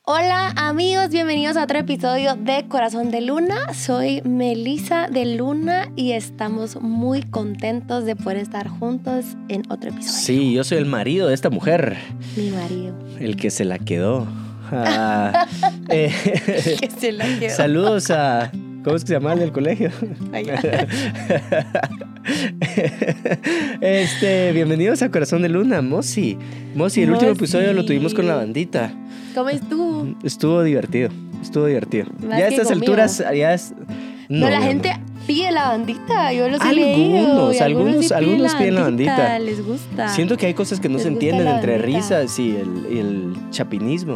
Hola amigos, bienvenidos a otro episodio de Corazón de Luna. Soy Melissa de Luna y estamos muy contentos de poder estar juntos en otro episodio. Sí, yo soy el marido de esta mujer. Mi marido. El que se la quedó. Que se la quedó. Saludos a... ¿Cómo es que se llama el del colegio? Bienvenidos a Corazón de Luna, Mosi. El último episodio lo tuvimos con la bandita. ¿Cómo estuvo? Estuvo divertido. Más ya a que estas conmigo. alturas ya es... No, la gente pide la bandita. Yo los he leído. Algunos piden la bandita. Les gusta. Siento que hay cosas que no Les se gusta entienden la entre bandita. risas y el chapinismo.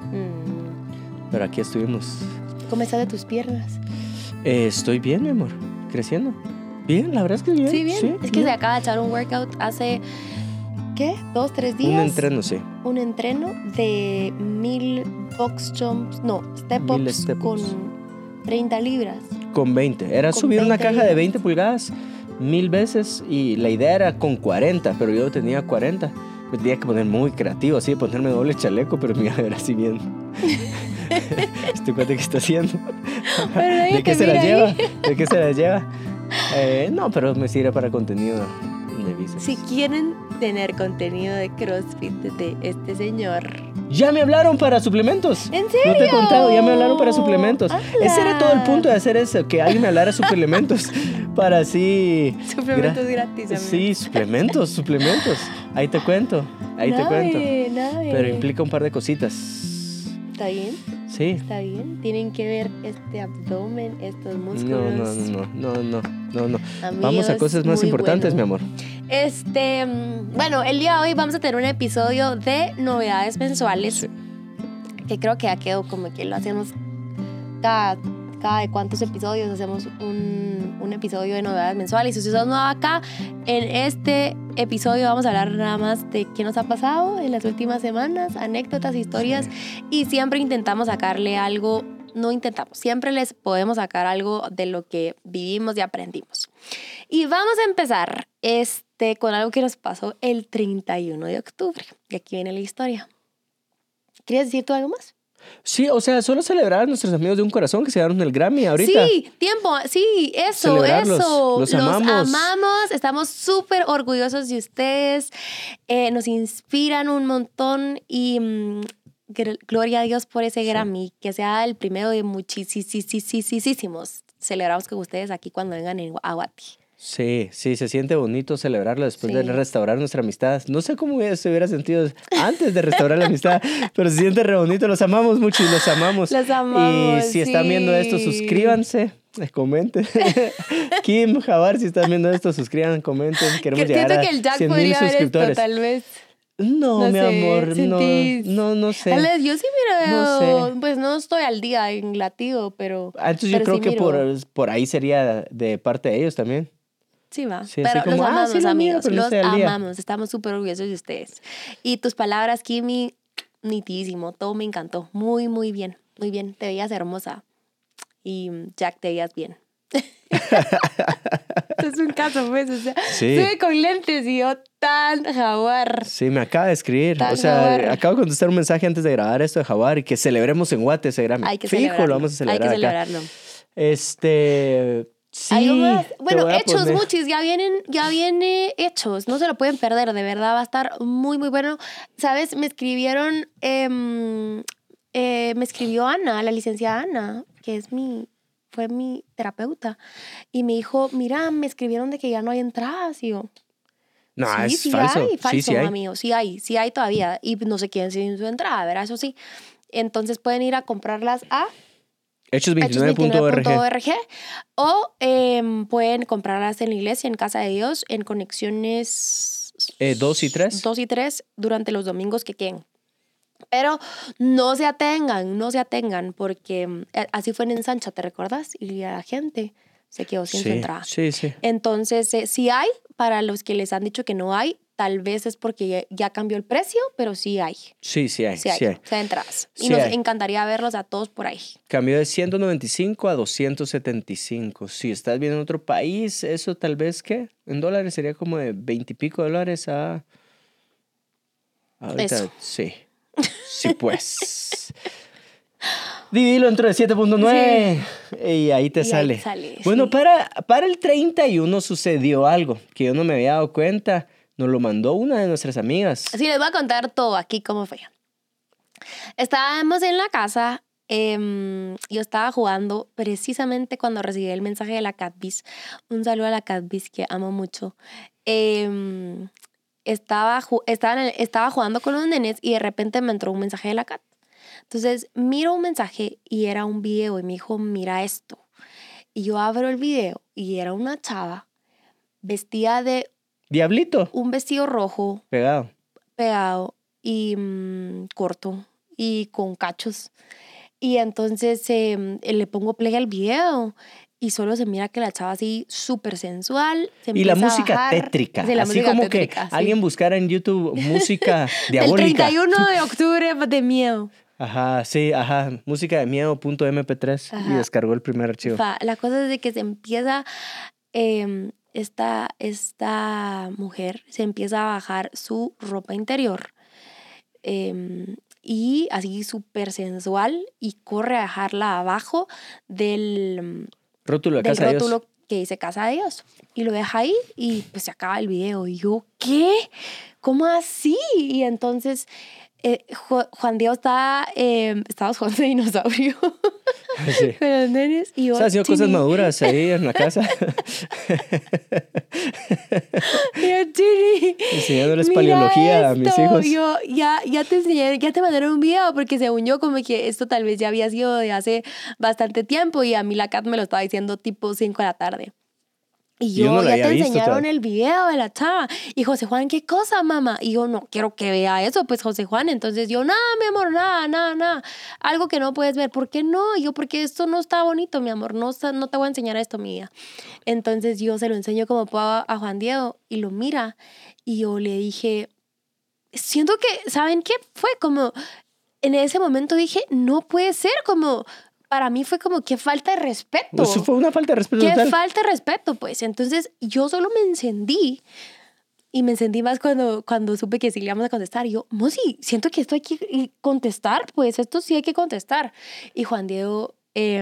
Pero aquí estuvimos. ¿Cómo estás de tus piernas? Estoy bien, mi amor. Creciendo. Bien, la verdad es que bien. Sí, bien. Sí, es que se acaba de echar un workout hace... ¿Qué? ¿2, 3 días? Un entreno, sí. Un entreno de 1000 box jumps, no, step 1000 ups step con ups. 30 libras. Con 20. Era Con subir una 20 caja de libras. 20 pulgadas 1000 veces y la idea era con 40, pero yo tenía 40. Me tenía que poner muy creativo, así de ponerme doble chaleco, pero me iba a ver así bien. ¿Este cuate qué está haciendo? Pero nadie ¿De qué te se la mira lleva? ahí. ¿De qué se la lleva? No, pero me sirve para contenido de bíceps. Si quieren tener contenido de CrossFit de este señor. Ya me hablaron para suplementos. ¿En serio? No te he contado, ya me hablaron para suplementos. ¡Hala! Ese era todo el punto de hacer eso, que alguien me hablara suplementos para así... Suplementos gratis, amigo. Sí, suplementos. Ahí te cuento. Nave. Pero implica un par de cositas. ¿Está bien? Sí. ¿Está bien? Tienen que ver este abdomen, estos músculos. No. Amigos, Vamos a cosas más muy importantes, bueno. mi amor. Bueno, el día de hoy vamos a tener un episodio de novedades mensuales. Sí. Que creo que ya quedó como que lo hacemos cada de cuántos episodios hacemos un episodio de novedades mensuales. Y si sos nueva acá, en este episodio vamos a hablar nada más de qué nos ha pasado en las últimas semanas, anécdotas, historias, y siempre intentamos sacarle algo. No intentamos, siempre les podemos sacar algo de lo que vivimos y aprendimos. Y vamos a empezar con algo que nos pasó el 31 de octubre. Y aquí viene la historia. ¿Quieres decir tú algo más? Sí, o sea, solo celebrar a nuestros amigos de un corazón que se ganaron el Grammy ahorita. Sí, eso. Celebrarlos, los amamos. Estamos súper orgullosos de ustedes. Nos inspiran un montón y... gloria a Dios por ese Grammy, que sea el primero de muchísimos. Celebramos con ustedes aquí cuando vengan en Aguati. Sí, se siente bonito celebrarlo después Sí. de restaurar nuestra amistad. No sé cómo se hubiera sentido antes de restaurar la amistad, pero se siente re bonito. Los amamos mucho y los amamos. Los amamos, Y si están viendo esto, suscríbanse, comenten. Kim, Javar, si están viendo esto, suscriban, comenten. Queremos llegar Siento a que el Jack 100,000 podría ver esto, suscriptores. tal vez. No, mi sé, amor, ¿sentís? no sé. Tal vez yo sí me veo, No sé. pues no estoy al día en latido, pero... Entonces pero yo creo sí que miro. por ahí sería de parte de ellos también. Sí, va. Sí, así Pero como, los amamos, sí, lo mío, amigos. pero no Los estoy al día. amamos. Estamos súper orgullosos de ustedes. Y tus palabras, Kimi, nitidísimo. Todo me encantó. Muy, muy bien. Muy bien. Te veías hermosa. Y Jack, te veías bien. Es un caso, pues. O sea, Sí. estuve con lentes y yo tan jaguar. Sí, me acaba de escribir. Tan O sea, Jaguar. acabo de contestar un mensaje antes de grabar esto de Jaguar y que celebremos en Guate ese Grammy. Hay que Fijo, celebrarlo. lo vamos a celebrar Hay que acá. celebrarlo. Sí, ¿Algo más? te Bueno, voy a Hechos, poner- muchis, ya viene Hechos, no se lo pueden perder, de verdad va a estar muy, muy bueno. ¿Sabes? Me escribieron, me escribió Ana, la licenciada Ana, que fue mi terapeuta, y me dijo, mira, me escribieron de que ya no hay entradas, y yo, No, sí, es sí falso. hay, falso, Sí hay. amigo, sí hay todavía, y no se queden sin su entrada, ¿verdad? Eso sí. Entonces pueden ir a comprarlas a Hechos29.org. hechos29.org o pueden comprarlas en la iglesia, en Casa de Dios, en conexiones 2 y 3. 2 y 3 durante los domingos que queden. Pero no se atengan, porque así fue en Ensancha, ¿te recuerdas? Y la gente se quedó sin su entrada. Sí. Entonces, sí hay, para los que les han dicho que no hay, tal vez es porque ya cambió el precio, pero sí hay. Sí hay. Sí hay entradas. Y Sí nos hay. encantaría verlos a todos por ahí. Cambió de 195 a 275. Si estás viendo en otro país, eso tal vez, ¿qué? En dólares sería como de 20 y pico dólares a... Ahorita, Eso. sí. Sí, pues. Divídelo entre 7.9 y ahí te Y sale. ahí sale, Bueno, sí. para el 31 sucedió algo que yo no me había dado cuenta. Nos lo mandó una de nuestras amigas. Sí, les voy a contar todo aquí cómo fue. Estábamos en la casa. Yo estaba jugando precisamente cuando recibí el mensaje de la Catbiz. Un saludo a la Catbiz que amo mucho. Estaba jugando con los nenes y de repente me entró un mensaje de la Cat. Entonces miro un mensaje y era un video y me dijo, mira esto. Y yo abro el video y era una chava vestida de Diablito. un vestido rojo Pegado. pegado y corto y con cachos. Y entonces le pongo play al video y solo se mira que la chava así súper sensual. Y la música tétrica. Sí, la así música como tétrica, que sí. alguien buscara en YouTube música El diabólica. 31 de octubre de miedo. Ajá, sí, ajá. Música de miedo.mp3 y Ajá. descargó el primer archivo. La cosa es de que se empieza, esta mujer se empieza a bajar su ropa interior y así súper sensual y corre a dejarla abajo del Rótulo de Casa de Dios. rótulo que dice Casa de Dios. Y lo deja ahí y pues se acaba el video. Y yo, ¿qué? ¿Cómo así? Y entonces Juan Diego estábamos jugando de dinosaurio Sí. con los nenes. Y yo, O sea, haciendo cosas maduras ahí en la casa. Y yo, Chini, Enseñándoles mira paleología a mis esto. hijos. Yo ya te enseñé, ya te mandaron un video porque según yo como que esto tal vez ya había sido de hace bastante tiempo y a mí la Cat me lo estaba diciendo tipo 5 de la tarde. Y Yo no lo ya había te visto enseñaron todavía. el video de la chava. Y José Juan, ¿qué cosa, mamá? Y yo, no quiero que vea eso, pues José Juan. Entonces yo, nada, mi amor, nada. Algo que no puedes ver. ¿Por qué no? Y yo, porque esto no está bonito, mi amor. No te voy a enseñar esto, mi vida. Entonces yo se lo enseño como puedo a Juan Diego y lo mira. Y yo le dije, siento que, ¿saben qué? Fue como, en ese momento dije, no puede ser, como... Para mí fue como, qué falta de respeto. Eso fue una falta de respeto Qué total. falta de respeto, pues. Entonces, yo solo me encendí. Y me encendí más cuando supe que sí le íbamos a contestar. Y yo, Mosi, siento que esto hay que contestar, pues. Esto sí hay que contestar. Y Juan Diego,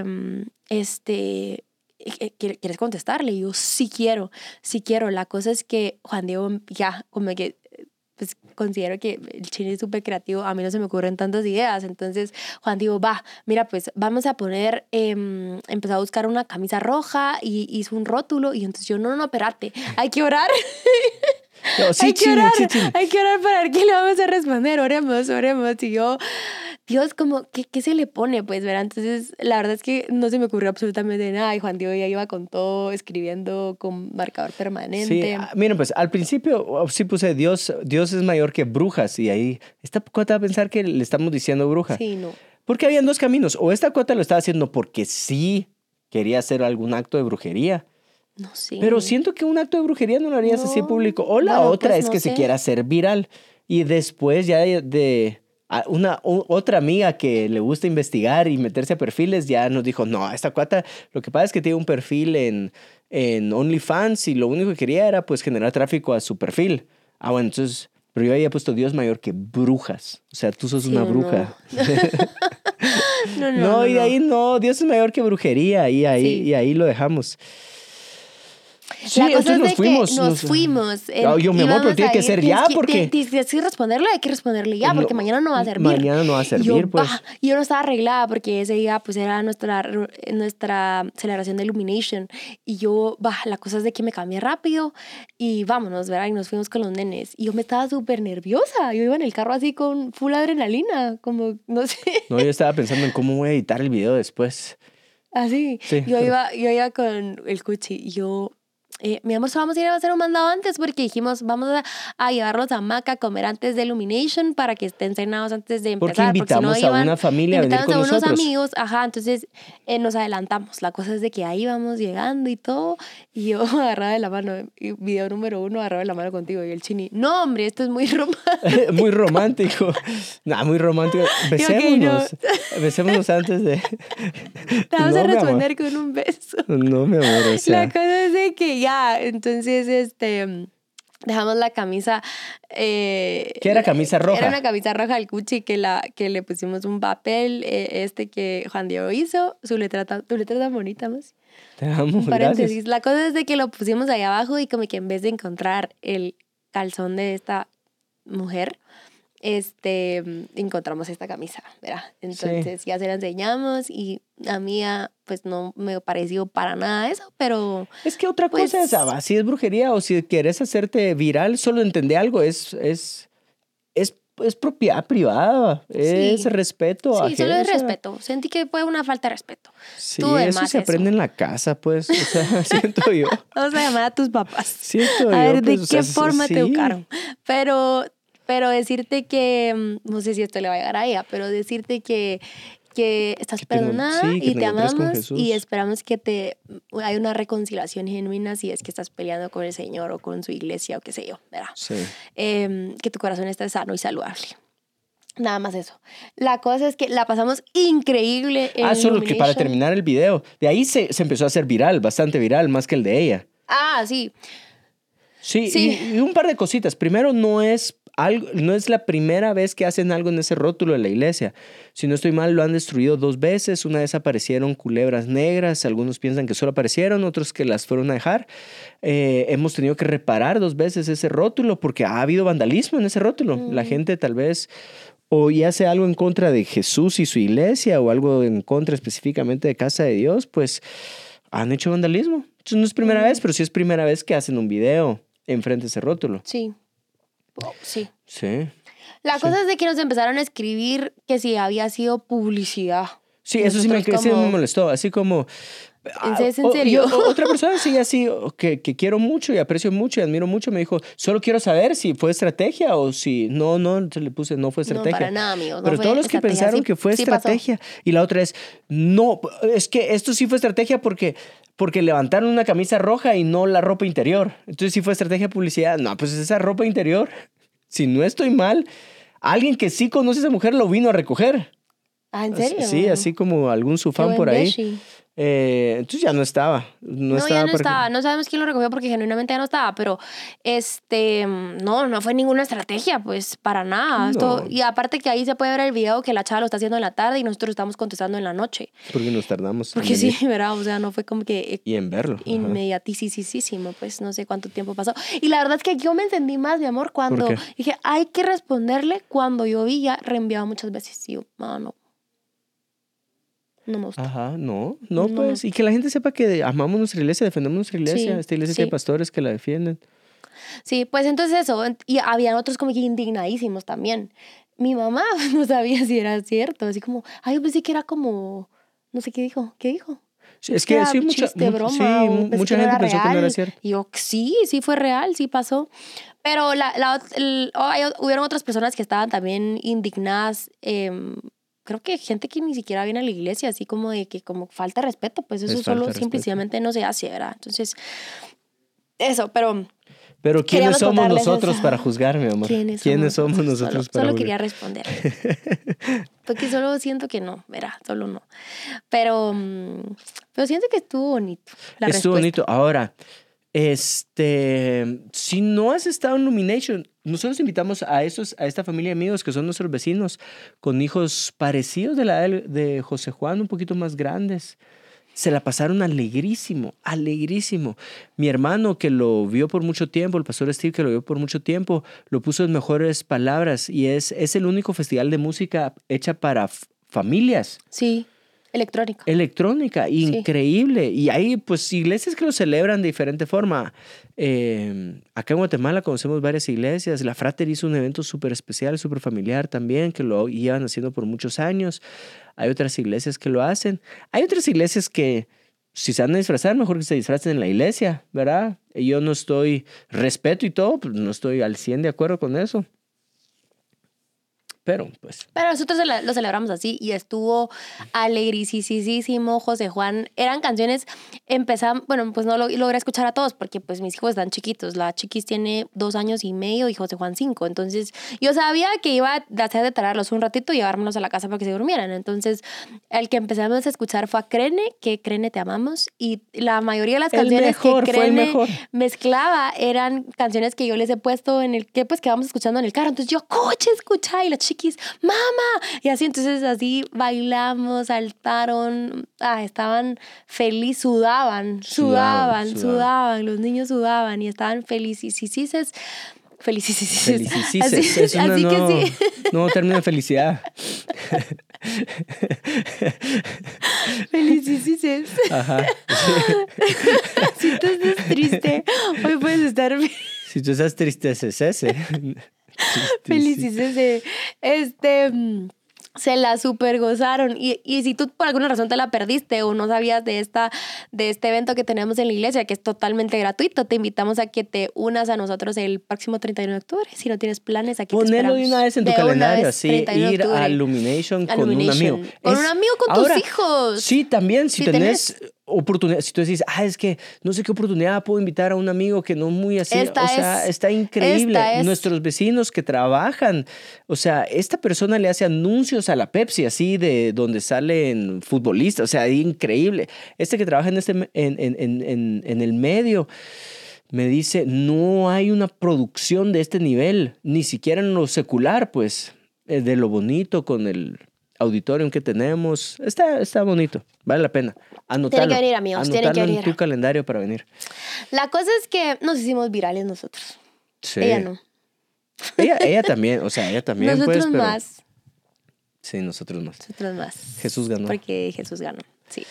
¿quieres contestarle? Y yo, sí quiero. La cosa es que Juan Diego ya, como que... pues considero que el Chini es súper creativo, a mí no se me ocurren tantas ideas, entonces Juan dijo, va, mira, pues vamos a poner, empezó a buscar una camisa roja y hizo un rótulo y entonces yo, no, espérate, hay que orar. No, sí, hay que orar, sí. hay que orar para ver qué le vamos a responder, oremos. Y yo, Dios, como, ¿qué se le pone? Pues, ¿verdad? Entonces, la verdad es que no se me ocurrió absolutamente nada y Juan Diego ya iba con todo, escribiendo con marcador permanente. Sí, miren, pues al principio sí puse Dios es mayor que brujas y ahí esta cuota va a pensar que le estamos diciendo bruja. Sí, no. Porque habían dos caminos. O esta cuota lo estaba haciendo porque sí quería hacer algún acto de brujería. No sé. Pero siento que un acto de brujería no lo harías así No. público. O la Bueno, otra pues, es no que sé. se quiera hacer viral. Y después ya otra amiga que le gusta investigar y meterse a perfiles ya nos dijo, no, esta cuata lo que pasa es que tiene un perfil en OnlyFans y lo único que quería era pues generar tráfico a su perfil. Ah, bueno, entonces, pero yo había puesto Dios mayor que brujas. O sea, tú sos Sí, una no. bruja. No, No, y de ahí no, Dios es mayor que brujería Sí. y ahí lo dejamos. Sí, la cosa entonces es de que nos fuimos. Yo, mi amor, pero tiene que ser ya porque... Tienes que responderle, hay que responderle ya, porque No, mañana no va a servir. Mañana no va a servir, y yo, pues. Y yo no estaba arreglada porque ese día pues era nuestra celebración de Illumination. Y yo, la cosa es de que me cambié rápido y vámonos, ¿verdad? Y nos fuimos con los nenes. Y yo me estaba súper nerviosa. Yo iba en el carro así con full adrenalina, como, no sé. No, yo estaba pensando en cómo voy a editar el video después. Así. Sí. Yo iba con el cuchi y yo... mi amor, vamos a ir a hacer un mandado antes porque dijimos, vamos a llevarlos a Maca a comer antes de Illumination para que estén cenados antes de empezar. Porque invitamos si no, a una familia a venir con invitamos a unos nosotros. amigos, entonces nos adelantamos. La cosa es de que ahí vamos llegando y todo, y yo agarrada de la mano, y video número 1, agarrada de la mano contigo, y el Chini, no hombre, esto es muy romántico. Muy romántico. Muy romántico. Besémonos. Besémonos antes de... Te vamos a mi amor. responder con un beso. No, mi amor, o sea... La cosa es de que ya, entonces, dejamos la camisa. ¿Qué era camisa roja? Era una camisa roja al Gucci que le pusimos un papel que Juan Diego hizo. Tu letra tan bonita, más. Te amo, Un paréntesis. gracias. La cosa es de que lo pusimos ahí abajo y como que en vez de encontrar el calzón de esta mujer, encontramos esta camisa, ¿verdad? Entonces ya se la enseñamos y a mí pues no me pareció para nada eso, pero... Es que otra pues, cosa es, si es brujería o si quieres hacerte viral, solo entender algo, es propiedad privada, es respeto sí, ajeno, solo es o sea, respeto. Sentí que fue una falta de respeto. Sí, Tú eso se aprende en la casa, pues, o sea, siento yo. Vamos a llamar a tus papás. Siento A yo, ver, pues, ¿de o sea, qué forma sí. te educaron? Pero decirte que, no sé si esto le va a llegar a ella, pero decirte que estás Que perdonada que y te te encuentres con amamos Jesús. y esperamos que hay una reconciliación genuina si es que estás peleando con el Señor o con su iglesia o qué sé yo, ¿verdad? Sí. Que tu corazón esté sano y saludable. Nada más eso. La cosa es que la pasamos increíble en Solo que para Illumination. terminar el video, de ahí se empezó a hacer viral, bastante viral, más que el de ella. Sí. Sí, Sí. Y un par de cositas. Primero, no es la primera vez que hacen algo en ese rótulo de la iglesia. Si no estoy mal, lo han destruido 2 veces. Una vez aparecieron culebras negras. Algunos piensan que solo aparecieron, otros que las fueron a dejar. Hemos tenido que reparar 2 veces ese rótulo porque ha habido vandalismo en ese rótulo. La gente tal vez o ya hace algo en contra de Jesús y su iglesia o algo en contra específicamente de Casa de Dios, pues han hecho vandalismo. Entonces no es primera vez, pero sí es primera vez que hacen un video enfrente de ese rótulo. Sí. Sí. Sí. La cosa es de que nos empezaron a escribir que si había sido publicidad. Sí, eso sí me molestó. Así como... ¿En serio? Otra persona sí, así, que quiero mucho y aprecio mucho y admiro mucho, me dijo, solo quiero saber si fue estrategia o si... No, se le puse, no fue estrategia. No, para nada, amigos. Pero todos los que pensaron que fue estrategia. Y la otra es, no, es que esto sí fue estrategia porque levantaron una camisa roja y no la ropa interior. Entonces sí fue estrategia de publicidad. No, pues esa ropa interior, si no estoy mal, alguien que sí conoce a esa mujer lo vino a recoger. ¿En serio? Sí, así como algún su fan por ahí. Entonces ya no estaba. No estaba. No sabemos quién lo recogió porque genuinamente ya no estaba, pero no fue ninguna estrategia, pues para nada. No. Y aparte que ahí se puede ver el video que la chava lo está haciendo en la tarde y nosotros estamos contestando en la noche. Porque nos tardamos. Porque sí, ¿verdad? O sea, no fue como que... Y en verlo. Inmediatísimo, pues no sé cuánto tiempo pasó. Y la verdad es que yo me entendí más, mi amor, cuando dije, hay que responderle cuando yo vi ya reenviado muchas veces. Y yo, no me gusta. Ajá, no, pues. Y que la gente sepa que amamos nuestra iglesia, defendemos nuestra iglesia. Esta iglesia tiene pastores que la defienden. Sí, pues entonces eso. Y había otros como que indignadísimos también. Mi mamá no sabía si era cierto. Así como, yo pensé que era como, no sé qué dijo. ¿Qué dijo? Sí, es que sí, mucha gente pensó que no era cierto. Y yo, sí fue real, sí pasó. Pero hubieron otras personas que estaban también indignadas. Creo que gente que ni siquiera viene a la iglesia, así como de que como falta de respeto, pues eso solo simplemente no se hace, ¿verdad? Entonces, eso, pero ¿quiénes somos nosotros para juzgar, mi amor? ¿Quiénes somos nosotros para juzgar? Solo quería responder. Porque solo siento que no, ¿verdad? Solo no. Pero siento que estuvo bonito la respuesta. Estuvo bonito. Ahora, si no has estado en Illumination, nosotros invitamos a esta familia de amigos que son nuestros vecinos con hijos parecidos de la de José Juan, un poquito más grandes. Se la pasaron alegrísimo. Mi hermano que lo vio por mucho tiempo, el pastor Steve que lo vio por mucho tiempo, lo puso en mejores palabras y es el único festival de música hecha para familias. Sí. Electrónica, increíble. Y hay pues iglesias que lo celebran de diferente forma. Acá en Guatemala conocemos varias iglesias. La Frater hizo un evento súper especial, súper familiar también, que lo llevan haciendo por muchos años. Hay otras iglesias que lo hacen. Hay otras iglesias que si se van a disfrazar, mejor que se disfracen en la iglesia, ¿verdad? Y yo no respeto y todo, pues no estoy al 100 de acuerdo con eso. Pero, pues... Pero nosotros lo celebramos así y estuvo alegrisísimo. José Juan, eran canciones, bueno, pues no logré escuchar a todos porque pues mis hijos están chiquitos. La chiquis tiene 2 años y medio y José Juan 5. Entonces yo sabía que iba a hacer de tararlos un ratito y llevármelos a la casa para que se durmieran. Entonces el que empezamos a escuchar fue a Crene, que Crene te amamos. Y la mayoría de las canciones que Crene mezclaba eran canciones que yo les he puesto en el que pues que vamos escuchando en el carro. Entonces yo, escucha, y la chiquis, mamá, y así, entonces así bailamos, saltaron, estaban felices, sudaban, los niños sudaban y estaban felices. Es un nuevo término de felicidad. Felicices. Ajá. Si tú estás triste, hoy puedes estar bien. Si tú estás triste, es ese. Felicices. Se la super gozaron y si tú por alguna razón te la perdiste o no sabías de este evento que tenemos en la iglesia, que es totalmente gratuito, te invitamos a que te unas a nosotros el próximo 31 de octubre. Si no tienes planes, aquí te esperamos. Ponelo de una vez en tu calendario, así, ir a Illumination con un amigo. Con un amigo, con tus hijos. Sí, también, si tenés oportunidad, si tú decís, es que no sé qué oportunidad puedo invitar a un amigo que no muy así, está increíble. Nuestros vecinos que trabajan, o sea, esta persona le hace anuncios a la Pepsi, así de donde salen futbolistas, o sea, increíble. Este que trabaja en el medio me dice, no hay una producción de este nivel, ni siquiera en lo secular, pues, de lo bonito con el auditorium que tenemos. Está bonito, vale la pena. Anotarlo. Tienen que venir, amigos. Tienen que venir. En tu calendario para venir. La cosa es que nos hicimos virales nosotros. Sí. Ella no. Ella también, o sea, ella también. Nosotros pues, más. Sí, nosotros más. Nosotros más. Jesús ganó. Porque Jesús ganó, sí.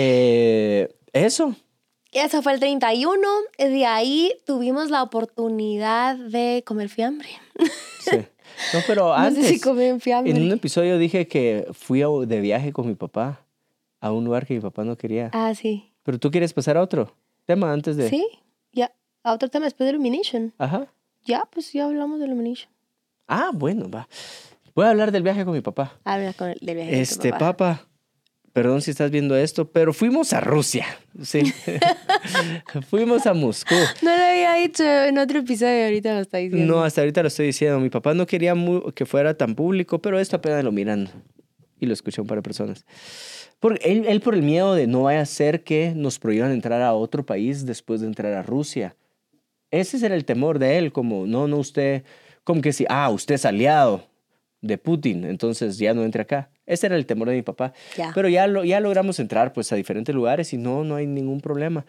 Eso fue el 31. De ahí tuvimos la oportunidad de comer fiambre. Sí. No, pero antes, no sé si comí fiambre. En un episodio dije que fui de viaje con mi papá a un lugar que mi papá no quería. Sí. Pero tú quieres pasar a otro tema antes de... Sí, ya. A otro tema después de Illumination. Ajá. Ya, pues ya hablamos de Illumination. Bueno, va. Voy a hablar del viaje con mi papá. Habla del viaje con tu papá. Papá, perdón si estás viendo esto, pero fuimos a Rusia. Sí. Fuimos a Moscú. No lo había dicho en otro episodio, ahorita lo está diciendo. No, hasta ahorita lo estoy diciendo. Mi papá no quería que fuera tan público, pero esto apenas lo miran y lo escuchan un par de personas. Él por el miedo de no vaya a ser que nos prohíban entrar a otro país después de entrar a Rusia. Ese era el temor de él, como, no, usted, como que si, usted es aliado de Putin, entonces ya no entre acá. Ese era el temor de mi papá. Ya. Pero ya logramos entrar pues a diferentes lugares y no hay ningún problema.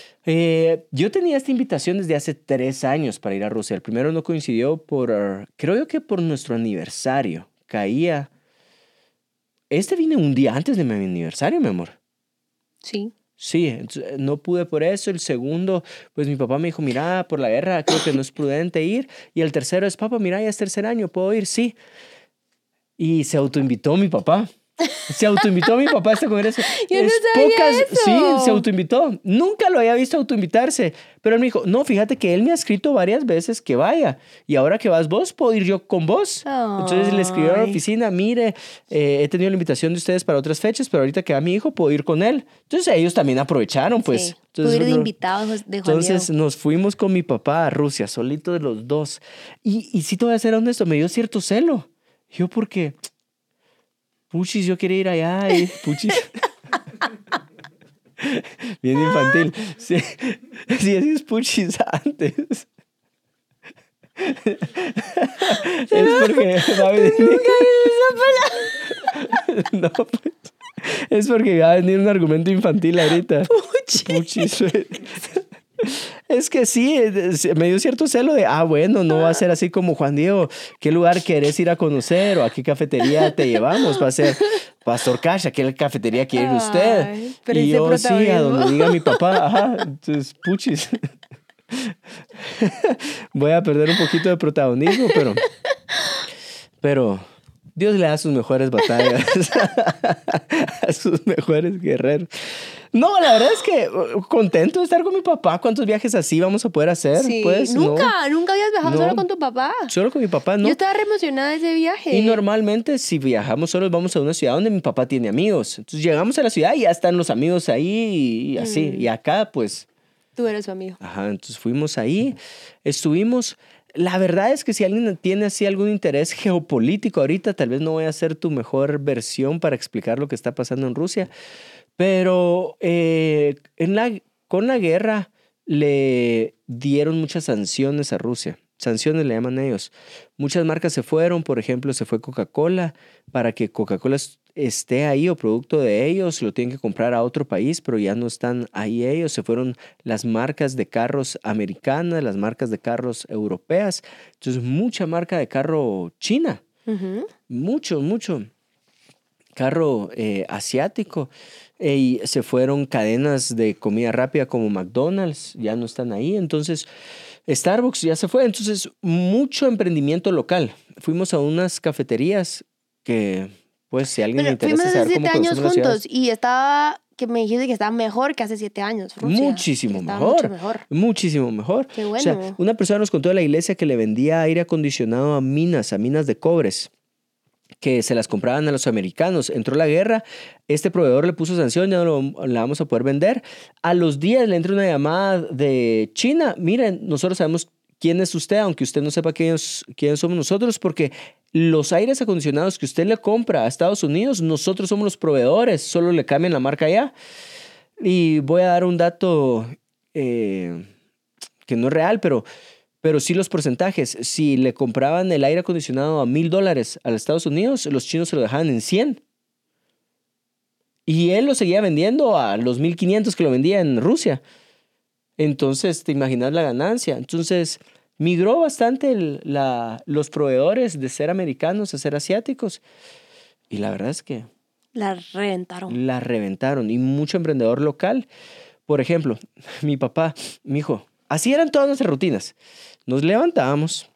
Yo tenía esta invitación desde hace 3 años para ir a Rusia. El primero no coincidió creo que por nuestro aniversario. Caía... vine un día antes de mi aniversario, mi amor. Sí. Sí, no pude por eso. El segundo, pues mi papá me dijo, mira, por la guerra creo que no es prudente ir. Y el tercero es, papá, mira, ya es 3er año, ¿puedo ir? Sí. Y se autoinvitó mi papá. Se autoinvitó mi papá a este congreso. Yo no sabía eso. Sí, se autoinvitó. Nunca lo había visto autoinvitarse. Pero él me dijo, no, fíjate que él me ha escrito varias veces que vaya. Y ahora que vas vos, puedo ir yo con vos. Entonces le escribió a la oficina, mire, he tenido la invitación de ustedes para otras fechas, pero ahorita que va mi hijo, puedo ir con él. Entonces ellos también aprovecharon, pues. Sí, entonces, pude ir de invitados de Juan Entonces Diego. nos fuimos con mi papá a Rusia, solitos de los dos. Y si te voy a ser honesto, me dio cierto celo. Yo porque... Puchis, yo quería ir allá. Puchis. Bien infantil. Sí, así es Puchis antes. Es porque va a venir... Nunca dices esa palabra. No, pues. Es porque va a venir un argumento infantil ahorita. Puchis. Es que sí, me dio cierto celo de, bueno, no va a ser así como Juan Diego, ¿qué lugar querés ir a conocer o a qué cafetería te llevamos? Va a ser Pastor Cash, ¿a qué cafetería quiere ir usted? Y yo, sí, a donde diga mi papá. Ajá, entonces, Puchis. Voy a perder un poquito de protagonismo, pero Dios le da sus mejores batallas a sus mejores guerreros. No, la verdad es que contento de estar con mi papá. ¿Cuántos viajes así vamos a poder hacer? Sí, Pues, nunca habías viajado No. solo con tu papá. Solo con mi papá, no. Yo estaba re emocionada de ese viaje. Y normalmente si viajamos solos vamos a una ciudad donde mi papá tiene amigos. Entonces llegamos a la ciudad y ya están los amigos ahí y así. Y acá pues... Tú eres su amigo. Ajá, entonces fuimos ahí, estuvimos... La verdad es que si alguien tiene así algún interés geopolítico ahorita, tal vez no voy a ser tu mejor versión para explicar lo que está pasando en Rusia, pero con la guerra le dieron muchas sanciones a Rusia. Sanciones le llaman ellos. Muchas marcas se fueron, por ejemplo, se fue Coca-Cola. Para que Coca-Cola esté ahí o producto de ellos, lo tienen que comprar a otro país, pero ya no están ahí ellos. Se fueron las marcas de carros americanas, las marcas de carros europeas. Entonces, mucha marca de carro china. Mucho carro asiático. Y se fueron cadenas de comida rápida como McDonald's, ya no están ahí. Entonces, Starbucks ya se fue. Entonces, mucho emprendimiento local. Fuimos a unas cafeterías que, pues, si a alguien le interesa saber cómo fuimos hace 7 años conocemos la juntos ciudad. y estaba, que me dijiste que estaba mejor que hace 7 años. Rusia. Muchísimo Estaba mejor. mucho mejor. Muchísimo mejor. Qué bueno. O sea, una persona nos contó de la iglesia que le vendía aire acondicionado a minas de cobres, que se las compraban a los americanos. Entró la guerra, este proveedor le puso sanción, ya no la vamos a poder vender. A los días le entra una llamada de China. Miren, nosotros sabemos quién es usted, aunque usted no sepa quiénes somos nosotros, porque los aires acondicionados que usted le compra a Estados Unidos, nosotros somos los proveedores, solo le cambian la marca allá. Y voy a dar un dato que no es real, pero sí los porcentajes. Si le compraban el aire acondicionado a $1,000 a los Estados Unidos, los chinos se lo dejaban en 100. Y él lo seguía vendiendo a los 1,500 que lo vendía en Rusia. Entonces, te imaginas la ganancia. Entonces, migró bastante los proveedores de ser americanos a ser asiáticos. Y la verdad es que... La reventaron. La reventaron. Y mucho emprendedor local. Por ejemplo, mi papá, mi hijo, así eran todas nuestras rutinas. Nos levantábamos,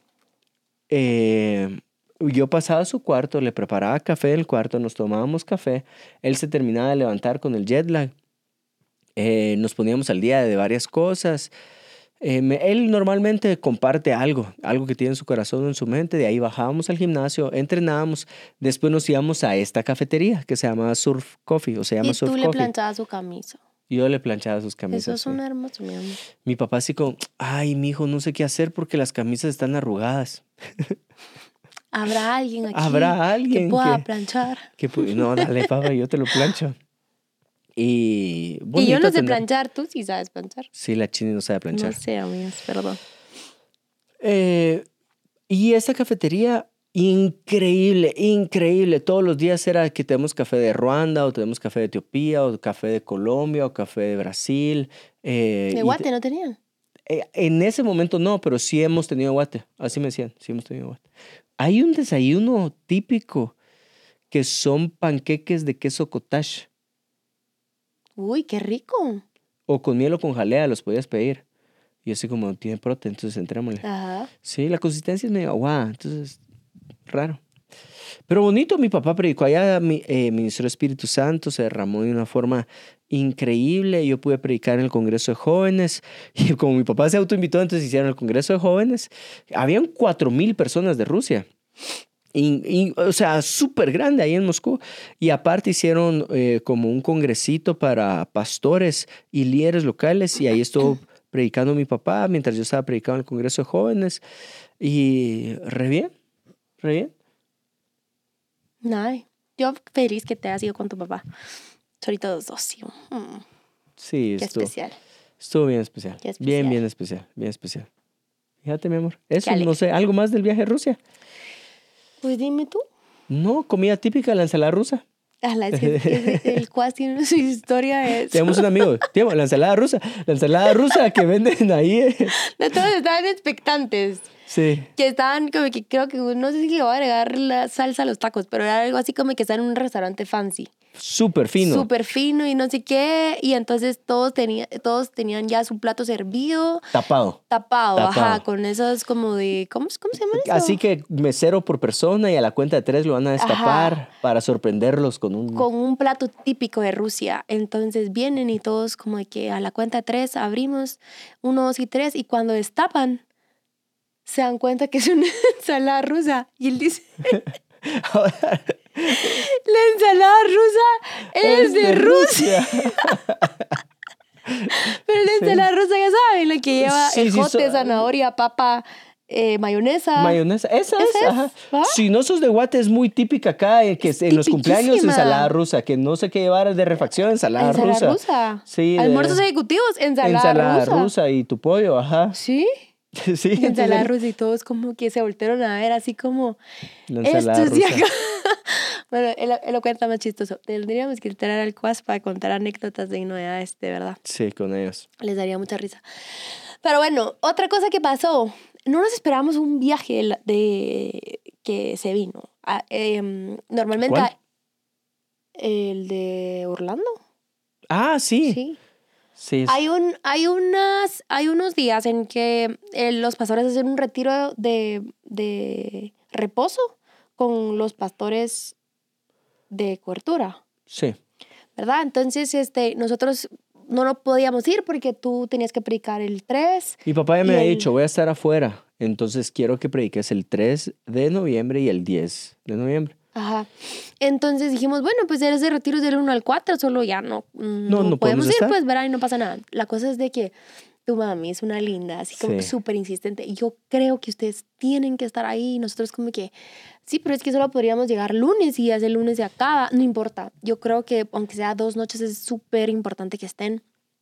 yo pasaba a su cuarto, le preparaba café en el cuarto, nos tomábamos café, él se terminaba de levantar con el jet lag, nos poníamos al día de varias cosas. Él normalmente comparte algo que tiene en su corazón o en su mente, de ahí bajábamos al gimnasio, entrenábamos, después nos íbamos a esta cafetería que se llama Surf Coffee, o se llama Surf Y tú le Coffee. planchabas su camisa. Yo le planchaba sus camisas. Eso es sí. un hermoso, mi amor. Mi papá así como, ay, mijo, no sé qué hacer porque las camisas están arrugadas. ¿Habrá alguien aquí ¿Habrá alguien que pueda planchar? No, dale, papá, yo te lo plancho. Y yo no sé planchar, tú sí sabes planchar. Sí, la Chini no sabe planchar. No sé, amigos, perdón. Y esta cafetería, increíble. Todos los días era que tenemos café de Ruanda, o tenemos café de Etiopía, o café de Colombia, o café de Brasil. ¿De Guate no tenían? En ese momento no, pero sí hemos tenido Guate. Así me decían, sí hemos tenido Guate. Hay un desayuno típico que son panqueques de queso cottage. Uy, qué rico. O con miel o con jalea los podías pedir. Y así como tiene proteína, entonces entrémosle. Ajá. Sí, la consistencia es medio aguada, entonces raro. Pero bonito, mi papá predicó allá, ministró Espíritu Santo, se derramó de una forma increíble. Yo pude predicar en el Congreso de Jóvenes. Y como mi papá se autoinvitó, entonces hicieron el Congreso de Jóvenes. Habían 4,000 personas de Rusia. O sea, súper grande ahí en Moscú. Y aparte hicieron como un congresito para pastores y líderes locales. Y ahí estuvo predicando mi papá mientras yo estaba predicando en el Congreso de Jóvenes. Y re bien. Ay, yo feliz que te hayas ido con tu papá. Ahorita los dos, sí. Sí, Qué especial. Estuvo bien especial. Qué especial. Bien especial. Fíjate, mi amor. Eso, Qué no sé, ¿algo más del viaje a Rusia? Pues dime tú. No, comida típica, la ensalada rusa. Es que el cuas tiene su historia. Tenemos un amigo, la ensalada rusa que venden ahí. De todos estaban expectantes. Sí. que estaban como que creo que no sé si le voy a agregar la salsa a los tacos, pero era algo así como que están en un restaurante fancy. Súper fino. Súper fino y no sé qué. Y entonces todos tenían ya su plato servido, Tapado. ajá, con esos como de, ¿cómo se llama eso? Así que mesero por persona y a la cuenta de 3 lo van a destapar para sorprenderlos con un plato típico de Rusia. Entonces vienen y todos como de que a la cuenta de 3 abrimos 1, 2 y 3 y cuando destapan se dan cuenta que es una ensalada rusa. Y él dice, la ensalada rusa es de Rusia. Pero la ensalada rusa ya saben, la que lleva ejote, zanahoria, papa, mayonesa. Mayonesa, esa es. Ajá. ¿Ah? Si no sos de Guate, es muy típica acá, que Es en los cumpleaños tipiquísima. ensalada rusa, que no sé qué llevar de refacción, ensalada rusa. Sí, Almuerzos ejecutivos, ensalada rusa y tu pollo, ajá. ¿Sí? Sí. Y ensalada rusa y todos como que se voltearon a ver así como La ensalada esto es de rusa. acá. Bueno, él lo cuenta más chistoso. Tendríamos que entrar al Quas para contar anécdotas de novedades, de verdad. Sí, con ellos. Les daría mucha risa. Pero bueno, otra cosa que pasó. No nos esperamos un viaje de que se vino. Normalmente ¿Cuál? el de Orlando. Ah, sí. Sí. Sí. Hay unos días en que los pastores hacen un retiro de reposo con los pastores de cobertura, Sí. ¿verdad? Entonces, nosotros no podíamos ir porque tú tenías que predicar el 3. Mi papá ya me ha dicho, voy a estar afuera, entonces quiero que prediques el 3 de noviembre y el 10 de noviembre. Ajá. Entonces dijimos, bueno, pues ese retiro es del 1 al 4, solo ya no podemos ir, estar. pues, ¿verdad? Y no pasa nada. La cosa es de que tu mami es una linda, así como Sí. súper insistente. Y yo creo que ustedes tienen que estar ahí. Y nosotros como que, sí, pero es que solo podríamos llegar lunes y ya ese lunes se acaba. No importa. Yo creo que aunque sea 2 noches es súper importante que estén.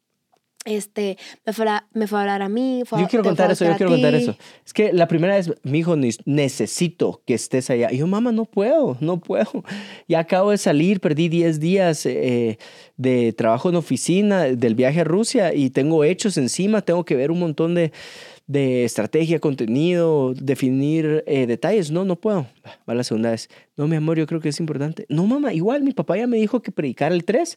Me fue a hablar a mí. Yo quiero contar eso. Es que la primera vez, mi hijo, necesito que estés allá. Y yo, mamá, no puedo. Ya acabo de salir, perdí 10 días de trabajo en oficina, del viaje a Rusia y tengo hechos encima, tengo que ver un montón de estrategia, contenido, definir detalles. No puedo. Va la segunda vez. No, mi amor, yo creo que es importante. No, mamá, igual mi papá ya me dijo que predicara el 3.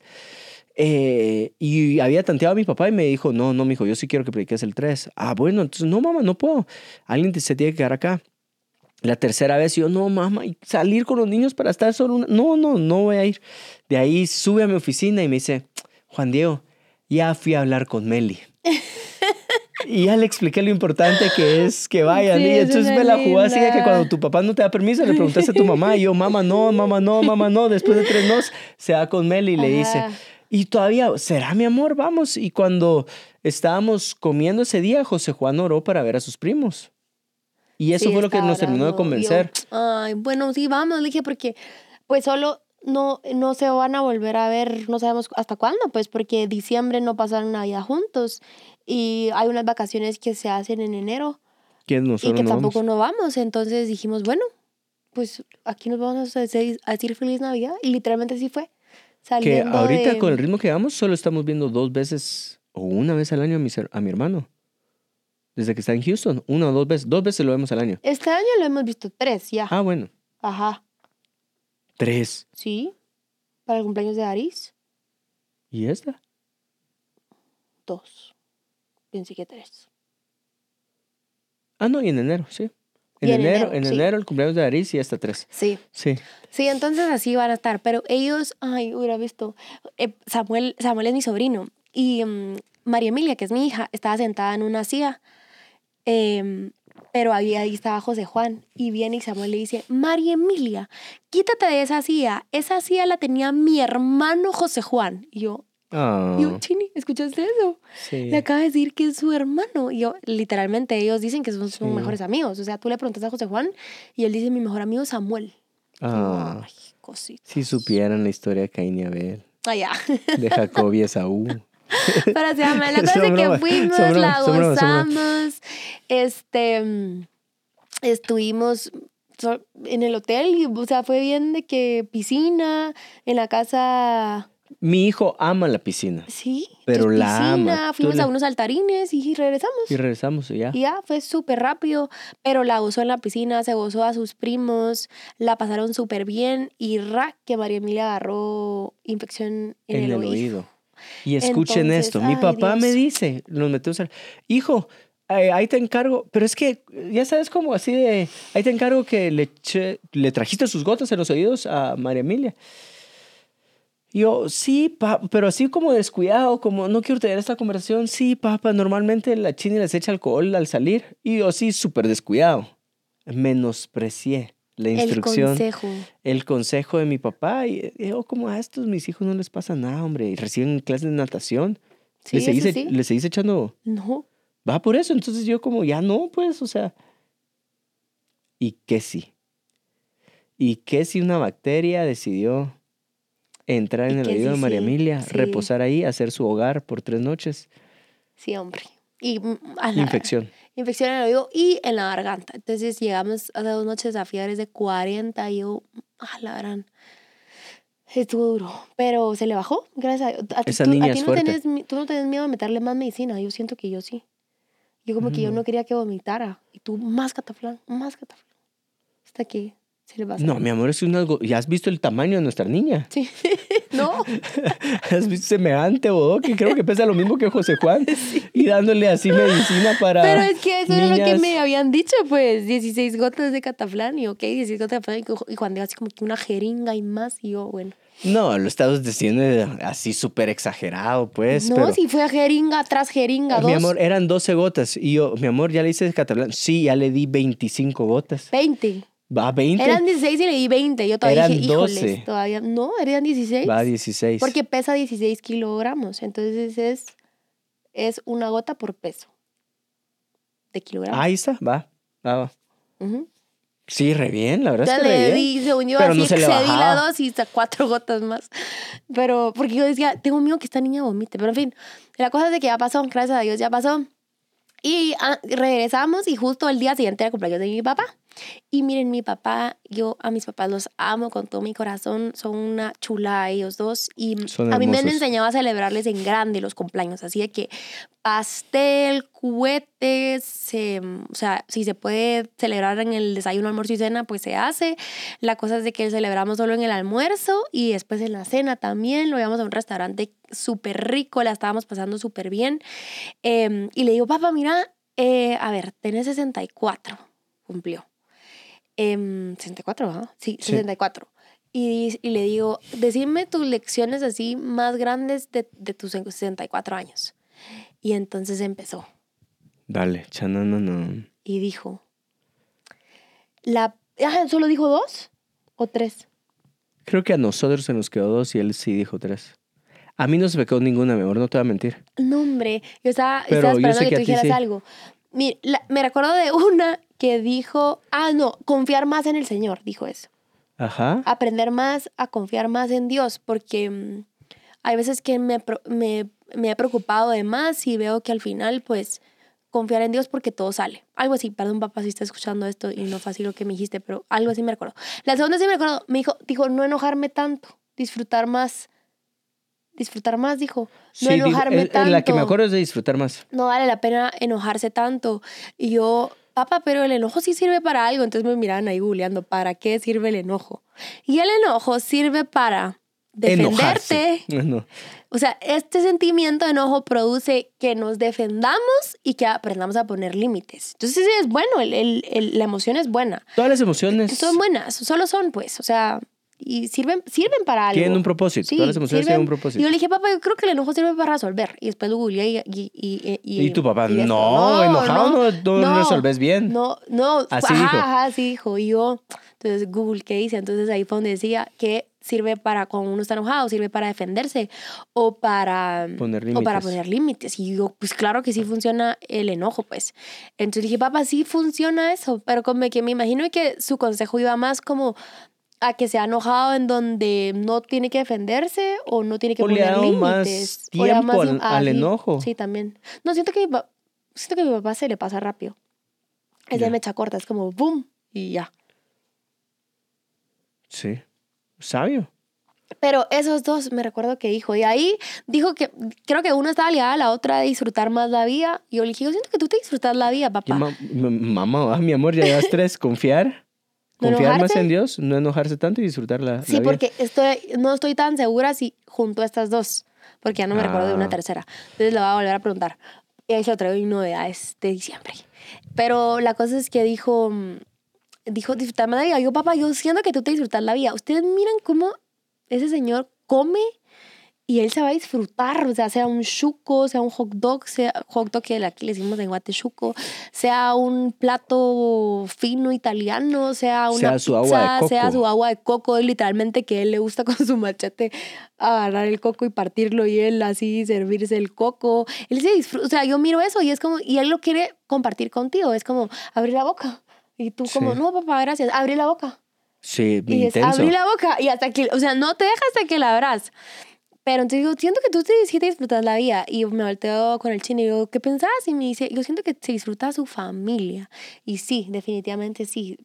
Y había tanteado a mi papá y me dijo, no, mijo, yo sí quiero que prediques el 3. Ah, bueno, entonces, no, mamá, no puedo. Alguien se tiene que quedar acá. La tercera vez yo, no, mamá, y salir con los niños para estar solo una... No voy a ir. De ahí sube a mi oficina y me dice, Juan Diego, ya fui a hablar con Meli. Y ya le expliqué lo importante que es que vayan. Sí, y entonces me la jugó así de que linda. cuando tu papá no te da permiso, le preguntaste a tu mamá. Y yo, mamá, no. Después de 3 no, se va con Meli y le dice... Ajá. Y todavía, ¿será mi amor? Vamos. Y cuando estábamos comiendo ese día, José Juan oró para ver a sus primos. Y eso Sí, fue lo que estaba nos terminó de orando. convencer. Ay, bueno, sí, vamos, le dije, porque pues solo no se van a volver a ver, no sabemos hasta cuándo, pues porque diciembre no pasaron Navidad juntos y hay unas vacaciones que se hacen en enero Que y nosotros que no tampoco vamos. no vamos. Entonces dijimos, bueno, pues aquí nos vamos a decir Feliz Navidad y literalmente así fue. Que Saliendo ahorita con el de... ritmo que vamos, solo estamos viendo 2 veces o una vez al año a mi hermano. Desde que está en Houston, 1 o 2 veces. 2 veces lo vemos al año. Este año lo hemos visto 3 ya. Ah, bueno. Ajá. 3. Sí, para el cumpleaños de Aris, ¿Y esta? 2. Pensé que 3. Ah, no, y en enero, sí. Y en enero, en sí. enero el cumpleaños de Aris y hasta 3. Sí. Sí. Sí, entonces así van a estar. Pero ellos, ay, hubiera visto. Samuel es mi sobrino. Y María Emilia, que es mi hija, estaba sentada en una silla. Pero ahí estaba José Juan. Y viene y Samuel le dice, María Emilia, quítate de esa silla. Esa silla la tenía mi hermano José Juan. Y yo, Chini, ¿escuchaste eso? Sí. Le acaba de decir que es su hermano. Y yo, literalmente, ellos dicen que son Sí. mejores amigos. O sea, tú le preguntas a José Juan y él dice, mi mejor amigo es Samuel. Y yo, ay, cositas. Si supieran la historia de Caín y Abel, Ah, ya. de Jacob y Esaú. Pero se llama, la cosa Son es que bromas, fuimos, son la bromas, son bromas, son bromas. gozamos. Estuvimos en el hotel y, o sea, fue bien de que piscina, en la casa... Mi hijo ama la piscina. Sí. Pero entonces, la ama. Fuimos a unos saltarines y regresamos. Y regresamos y ya. Y ya, fue súper rápido, pero la gozó en la piscina, se gozó a sus primos, la pasaron súper bien y que María Emilia agarró infección en el oído. Y escuchen Entonces, esto, mi papá Dios. me dice, nos metemos al... Hijo, ahí te encargo, pero es que, ya sabes como así de, ahí te encargo que le trajiste sus gotas en los oídos a María Emilia. Y yo, sí, papá, pero así como descuidado, como no quiero tener esta conversación. Sí, papá, normalmente la Chini les echa alcohol al salir. Y yo, sí, súper descuidado. Menosprecié la instrucción. El consejo de mi papá. Y yo, como a estos mis hijos no les pasa nada, hombre. Y reciben clases de natación. Sí, ¿Le seguís echando? No. Va por eso. Entonces yo como, ya no, pues, o sea. ¿Y qué sí? ¿Y qué si una bacteria decidió entrar en el oído de María Emilia, reposar ahí, hacer su hogar por 3 noches? Sí, hombre. Y infección. Infección en el oído y en la garganta. Entonces llegamos hace 2 noches a fiebres de 40 y yo, la gran. Estuvo duro, pero se le bajó, gracias a Dios. Esa niña es fuerte. Tú no tenés miedo de meterle más medicina, yo siento que yo sí. Yo como que yo no quería que vomitara. Y tú, más cataflán. Hasta que se le pasó. No, mi amor, ¿ya has visto el tamaño de nuestra niña? Sí. No. ¿Has visto semejante bodó que creo que pesa lo mismo que José Juan? Sí. Y dándole así medicina para Pero es que eso niñas. era lo que me habían dicho, pues, 16 gotas de cataflán. Y 16 gotas de cataflán. Y Juan dijo así como que una jeringa y más. Y yo, bueno. No, lo estabas diciendo así súper exagerado, pues. No, pero, si fue jeringa tras jeringa, mi amor, eran 12 gotas. Y yo, mi amor, ¿ya le hice cataflán? Sí, ya le di 25 gotas. 20. Va, 20. Eran 16 y le di 20. Yo todavía eran dije, 12. híjoles, todavía. No, eran 16. Va, 16. Porque pesa 16 kilogramos. Entonces es una gota por peso de kilogramos. Ahí está, va. Uh-huh. Sí, re bien, la verdad ya es que re bien. Según yo, pero así no se le excedí bajaba. la dosis a 4 gotas más. Pero, porque yo decía, tengo miedo que esta niña vomite. Pero en fin, la cosa es de que ya pasó, gracias a Dios ya pasó. Y regresamos y justo el día siguiente era el cumpleaños de mi papá. Y miren, mi papá, yo a mis papás los amo con todo mi corazón. Son una chula ellos dos. Y a mí me han enseñado a celebrarles en grande los cumpleaños. Así de que pastel, cohetes, o sea, si se puede celebrar en el desayuno, almuerzo y cena, pues se hace. La cosa es de que celebramos solo en el almuerzo y después en la cena también. Lo llevamos a un restaurante súper rico, la estábamos pasando súper bien. Y le digo, papá, mira, a ver, tenés 64, cumplió. 64, ¿ah? Sí, 64. Y le digo, decime tus lecciones así más grandes de tus 64 años. Y entonces empezó. Dale, chananana. Y dijo, ¿solo dijo 2 o 3? Creo que a nosotros se nos quedó 2 y él sí dijo 3. A mí no se me quedó ninguna, mi amor, no te voy a mentir. No, hombre, yo estaba esperando que tú dijeras algo. Mira, me recuerdo de una que dijo, confiar más en el Señor, dijo eso. Ajá. Aprender más a confiar más en Dios, porque hay veces que me he preocupado de más y veo que al final, pues, confiar en Dios porque todo sale. Algo así, perdón papá si está escuchando esto y no fue así lo que me dijiste, pero algo así me recuerdo. La segunda sí me recuerdo, dijo, no enojarme tanto, disfrutar más, dijo. No enojarme tanto. La que me acuerdo es de disfrutar más. No vale la pena enojarse tanto. Y yo, papá, pero el enojo sí sirve para algo. Entonces me miraban ahí googleando, ¿para qué sirve el enojo? Y el enojo sirve para defenderte. No. O sea, este sentimiento de enojo produce que nos defendamos y que aprendamos a poner límites. Entonces sí es bueno, la emoción es buena. Todas las emociones son buenas, solo son pues, o sea, y sirven para algo. Tienen un propósito, sí, todas las emociones tienen un propósito. Y yo le dije, papá, yo creo que el enojo sirve para resolver. Y después lo googleé y tu papá, enojado no resolves bien. No, así dijo. Así dijo. Y yo, entonces Google, ¿qué dice? Entonces ahí fue donde decía que sirve para cuando uno está enojado, sirve para defenderse o para poner límites. Y yo, pues claro que sí funciona el enojo, pues. Entonces dije, papá, sí funciona eso, pero como que me imagino que su consejo iba más como a que se ha enojado en donde no tiene que defenderse o no tiene que poner límites. Más tiempo al enojo. Sí, también. No, siento que a mi papá se le pasa rápido. Es de mecha corta, es como boom y ya. Sí. Sabio. Pero esos dos me recuerdo que dijo. Y ahí dijo que creo que una estaba ligada a la otra de disfrutar más la vida. Y yo le dije, yo siento que tú te disfrutas la vida, papá. Mamá, mi amor, ya llevas 3. Confiar. ¿No Confiar más enojarte? en Dios, no enojarse tanto y disfrutar la Sí, vida. porque no estoy tan segura si junto a estas dos, porque ya no me recuerdo de una tercera. Entonces le voy a volver a preguntar. Y ahí se lo traigo en novedades de diciembre. Pero la cosa es que dijo, disfrutar más la vida. Yo, papá, yo siento que tú te disfrutas la vida. Ustedes miran cómo ese señor come y él se va a disfrutar, o sea un chuco, sea un hot dog que aquí le decimos en Guate chuco, sea un plato fino italiano, sea una Sea su pizza, agua de coco. sea su agua de coco, literalmente que a él le gusta con su machete agarrar el coco y partirlo y él así servirse el coco. Él se disfruta, o sea, yo miro eso y es como, y él lo quiere compartir contigo, es como, abrir la boca. Y tú como, Sí. no, papá, gracias, abrí la boca. Sí, Y es, intenso. abrí la boca y hasta que, o sea, no te dejas hasta que la abras. Pero entonces digo, siento que tú sí te disfrutas la vida. Y me volteo con el chino y digo, ¿qué pensás? Y me dice, yo siento que se disfruta su familia. Y sí, definitivamente sí.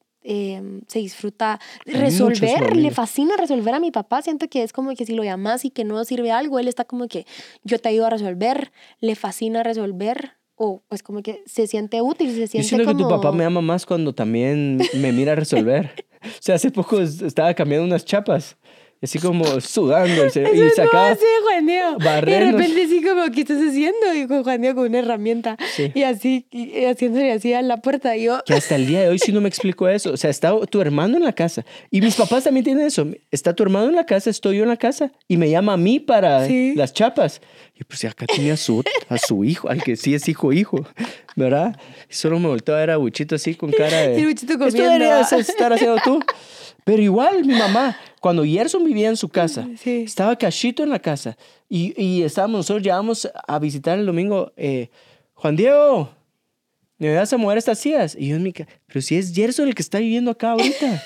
Se disfruta resolver, le fascina resolver a mi papá. Siento que es como que si lo llamas y que no sirve algo, él está como que yo te ayudo a resolver, le fascina resolver. O pues como que se siente útil, se siente Yo siento como... que tu papá me ama más cuando también me mira resolver. O sea, hace poco estaba cambiando unas chapas. Así como sudando. Y sacaba así, Juan Diego. Y de barrenos. repente sí como, ¿qué estás haciendo? Y con Juan Diego con una herramienta. Sí. Y así, y haciéndole así a la puerta. Y yo... Que hasta el día de hoy sí no me explico eso. O sea, está tu hermano en la casa. Y mis papás también tienen eso. Está tu hermano en la casa, estoy yo en la casa. Y me llama a mí para Sí. las chapas. Y pues acá tiene a su hijo, al que sí es hijo, ¿verdad? Y solo me volteó a ver a Buchito así con cara de... Y el Buchito Esto comiendo, deberías ¿va? estar haciendo tú. Pero igual mi mamá, cuando Gerson vivía en su casa, Sí. estaba Cachito en la casa. Y nosotros llegábamos a visitar el domingo. Juan Diego, ¿me vas a mover estas sillas? Y yo en mi casa, pero si es Gerson el que está viviendo acá ahorita.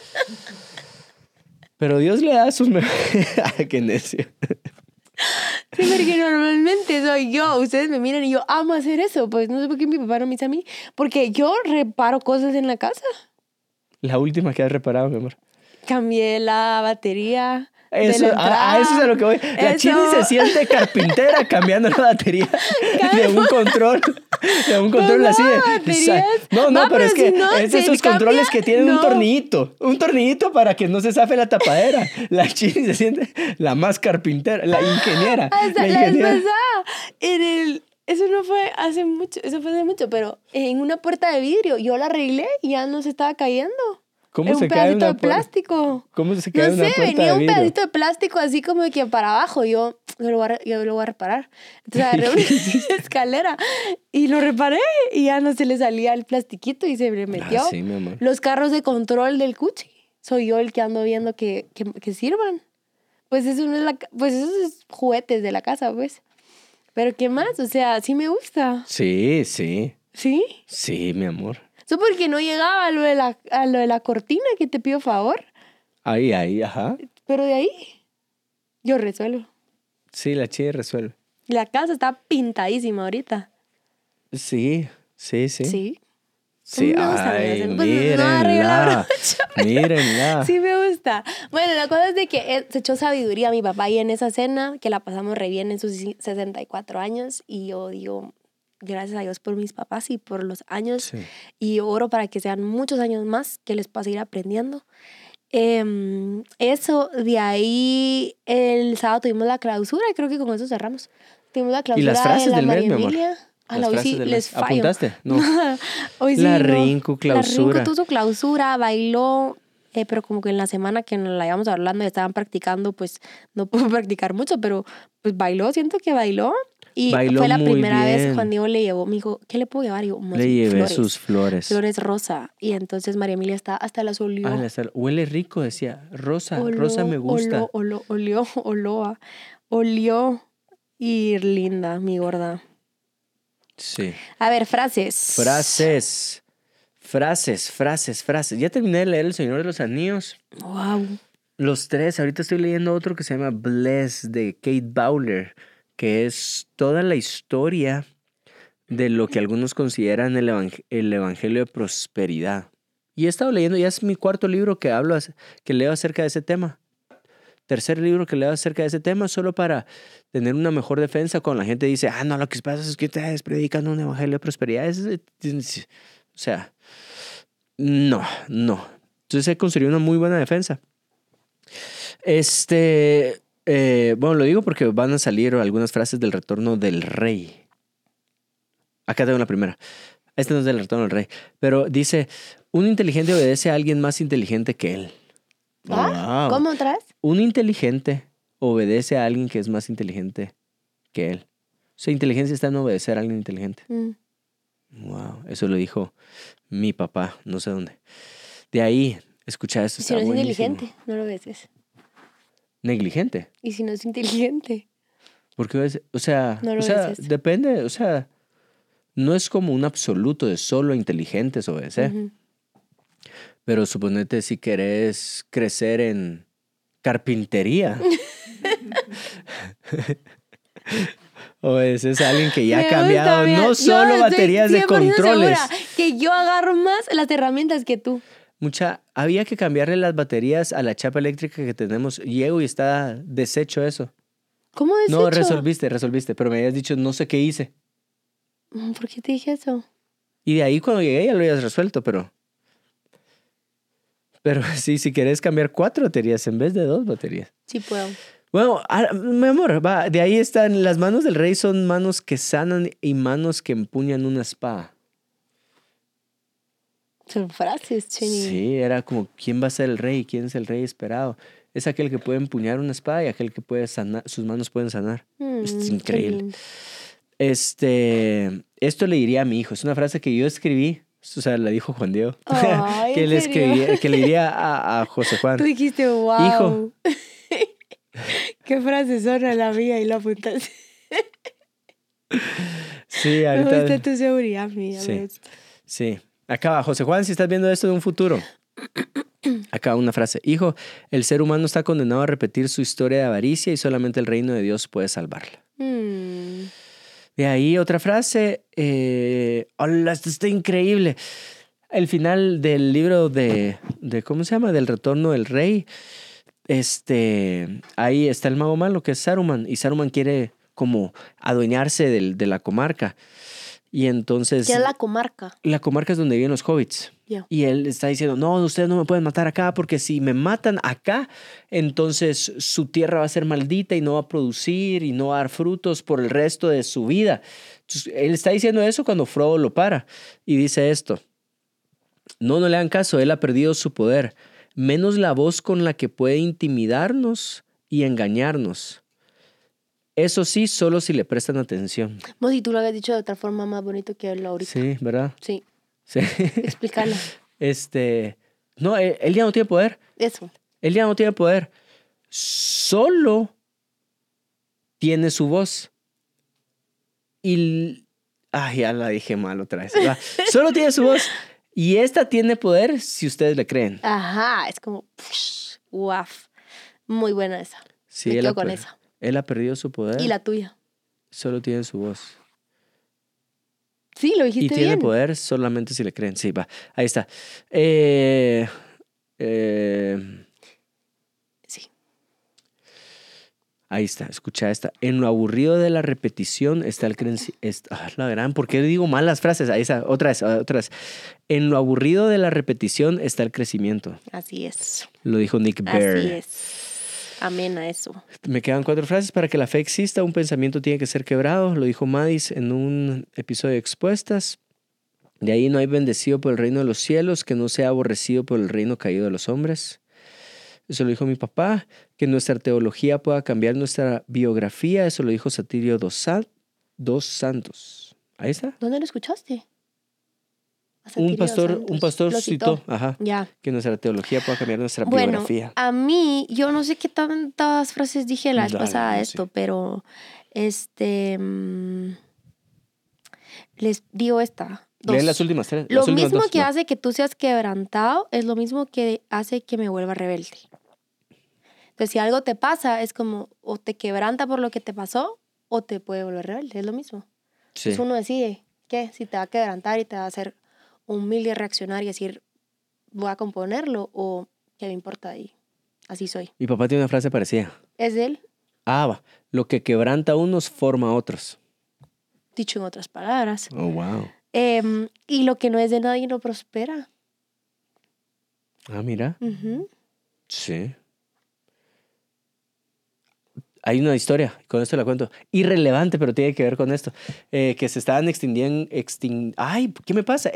Pero Dios le da sus Ay, qué necio. Sí, porque normalmente soy yo. Ustedes me miran y yo amo hacer eso. Pues no sé por qué mi papá no me dice a mí. Porque yo reparo cosas en la casa. La última que has reparado, mi amor. Cambié la batería Eso, de la entrada. eso es a lo que voy. La Eso. Chini se siente carpintera cambiando la batería de un control. De un control Pues así no, de... baterías. No, Va, pero es pero que si no, es de se esos cambia. controles que tienen un No. tornillito. Un tornillito para que no se zafe la tapadera. La Chini se siente la más carpintera, la ingeniera. Hasta La la vez ingeniera. pasada, eso no fue hace mucho, eso fue hace mucho, pero en una puerta de vidrio yo la arreglé y ya no se estaba cayendo. ¿Cómo Era se un cae pedacito una de puerta? plástico. ¿Cómo se No cae una sé, puerta venía de un vidrio? pedacito de plástico así como que para abajo. Yo lo voy a reparar. Entonces agarré una escalera y lo reparé y ya no se le salía el plastiquito y se le metió. Ah, sí, mi amor. Los carros de control del Cuchi. Soy yo el que ando viendo que sirvan. Pues eso no es pues esos es juguetes de la casa, pues. Pero ¿qué más? O sea, sí me gusta. Sí, sí. ¿Sí? Sí, mi amor. Eso porque no llegaba a lo de la cortina que te pido favor. Ahí, ajá. Pero de ahí yo resuelvo. Sí, la Chini resuelve. La casa está pintadísima ahorita. Sí. Sí. Sí, Me gusta, ay, amigas. Pues, no arreglaron mírenla. mucho, pero Mírenla. sí me gusta. Bueno, la cosa es de que se echó sabiduría a mi papá y en esa cena, que la pasamos re bien en sus 64 años. Y yo digo, gracias a Dios por mis papás y por los años. Sí. Y oro para que sean muchos años más que les pueda seguir aprendiendo. Eso, de ahí el sábado tuvimos la clausura y creo que con eso cerramos. Tuvimos la ¿Y clausura las frases de la del mes, María mi amor? Emilia. Las Hoy frases sí del les mes. fallo. ¿Apuntaste? No. Hoy sí La no. Rinku, clausura. La Rinku tuvo su clausura, bailó, pero como que en la semana que nos la íbamos hablando y estaban practicando, pues no pudo practicar mucho, pero pues bailó, siento que bailó. Y Bailó fue la muy primera vez bien. Juan Diego le llevó, me dijo, ¿qué le puedo llevar? Y yo, Le llevé flores, sus flores. flores rosa. Y entonces María Emilia hasta las olió. Ah, huele rico, decía. Rosa me gusta. Olió y linda, mi gorda. Sí. A ver, frases. Frases. Ya terminé de leer El Señor de los Anillos. Wow. Los 3. Ahorita estoy leyendo otro que se llama Bless de Kate Bowler, que es toda la historia de lo que algunos consideran el Evangelio de Prosperidad. Y he estado leyendo, ya es mi 4º libro que leo acerca de ese tema. tercer libro que leo acerca de ese tema solo para tener una mejor defensa cuando la gente dice, no, lo que pasa es que ustedes predican un evangelio de prosperidad. O sea, no. Entonces he construido una muy buena defensa. Bueno, lo digo porque van a salir algunas frases del retorno del rey. Acá tengo la primera. Este no es del retorno del rey, pero dice, un inteligente obedece a alguien más inteligente que él. ¿Ah? Wow. ¿Cómo otra vez? Un inteligente obedece a alguien que es más inteligente que él. Su inteligencia está en obedecer a alguien inteligente. Wow, eso lo dijo mi papá, no sé dónde. De ahí, escucha eso. Si no es inteligente, no lo obedeces. Negligente. ¿Y si no es inteligente? Porque, o sea, no lo obedeces. Depende, o sea, no es como un absoluto de solo inteligentes obedecer. Pero suponete si querés crecer en carpintería. Obedeces a alguien que ya ha cambiado no solo baterías de controles. Segura que yo agarro más las herramientas que tú. Había que cambiarle las baterías a la chapa eléctrica que tenemos. Llego y está deshecho eso. ¿Cómo deshecho? No, resolviste, pero me habías dicho no sé qué hice. ¿Por qué te dije eso? Y de ahí cuando llegué ya lo habías resuelto, pero sí, si querés cambiar 4 baterías en vez de 2 baterías. Sí puedo. Bueno, mi amor, va, de ahí están, las manos del rey son manos que sanan y manos que empuñan una espada. Son frases, Chini. Sí, era como, ¿quién va a ser el rey? ¿Quién es el rey esperado? Es aquel que puede empuñar una espada y aquel que puede sanar, sus manos pueden sanar. Es increíble. Esto le diría a mi hijo, es una frase que yo escribí, o sea, la dijo Juan Diego, Ay, que le diría a José Juan. Tú dijiste, wow. Hijo. ¿Qué frase son a la mía y lo apuntaste? Sí, ahorita. Me gusta tu seguridad, mía. Sí. Acá, José Juan, si estás viendo esto de un futuro. Acá una frase. Hijo, el ser humano está condenado a repetir su historia de avaricia y solamente el reino de Dios puede salvarla. De ahí otra frase. Hola, esto está increíble. El final del libro de ¿cómo se llama? Del retorno del rey. Ahí está el mago malo que es Saruman. Y Saruman quiere como adueñarse de la comarca. Y entonces... ¿Qué es la comarca? La comarca es donde viven los hobbits. Yeah. Y él está diciendo, no, ustedes no me pueden matar acá porque si me matan acá, entonces su tierra va a ser maldita y no va a producir y no va a dar frutos por el resto de su vida. Entonces, él está diciendo eso cuando Frodo lo para y dice esto. No le hagan caso, él ha perdido su poder, menos la voz con la que puede intimidarnos y engañarnos. Eso sí, solo si le prestan atención. No, si tú lo habías dicho de otra forma más bonito que lo ahorita. Sí, ¿verdad? Sí. Sí. Explícalo. No, él ya no tiene poder. Eso. Él ya no tiene poder. Solo tiene su voz. Ya la dije mal otra vez. Solo tiene su voz. Y esta tiene poder si ustedes le creen. Ajá, es como... Uaf. Muy buena esa. Sí, me quedo con esa. Él ha perdido su poder. ¿Y la tuya? Solo tiene su voz. Sí, lo dijiste bien. Y tiene poder solamente si le creen. Sí, va. Ahí está. Sí. Ahí está. Escucha esta. En lo aburrido de la repetición está el crecimiento. La gran. ¿Por qué digo mal las frases? Ahí está. Otra vez. En lo aburrido de la repetición está el crecimiento. Así es. Lo dijo Nick Bare. Así es. Amén a eso. Me quedan 4 frases. Para que la fe exista, un pensamiento tiene que ser quebrado. Lo dijo Madis en un episodio de Expuestas. De ahí no hay bendecido por el reino de los cielos que no sea aborrecido por el reino caído de los hombres. Eso lo dijo mi papá. Que nuestra teología pueda cambiar nuestra biografía. Eso lo dijo Satirio dos Santos. Ahí está. ¿Dónde lo escuchaste? Un pastor citó, ya. Que nuestra teología pueda cambiar nuestra biografía. A mí, yo no sé qué tantas frases dije la vez pasada de esto, pero les digo esta. 2. Lee las últimas 3. Lo mismo que hace que tú seas quebrantado es lo mismo que hace que me vuelva rebelde. Entonces, si algo te pasa, es como o te quebranta por lo que te pasó o te puede volver rebelde. Es lo mismo. Sí. Entonces, uno decide si te va a quebrantar y te va a hacer humilde y reaccionar y decir, voy a componerlo o qué me importa ahí. Así soy. Mi papá tiene una frase parecida. ¿Es de él? Va. Lo que quebranta a unos forma a otros. Dicho en otras palabras. Oh, wow. Y lo que no es de nadie no prospera. Mira. Uh-huh. Sí. Hay una historia, con esto la cuento, irrelevante, pero tiene que ver con esto, que se estaban extinguiendo, ay, ¿qué me pasa?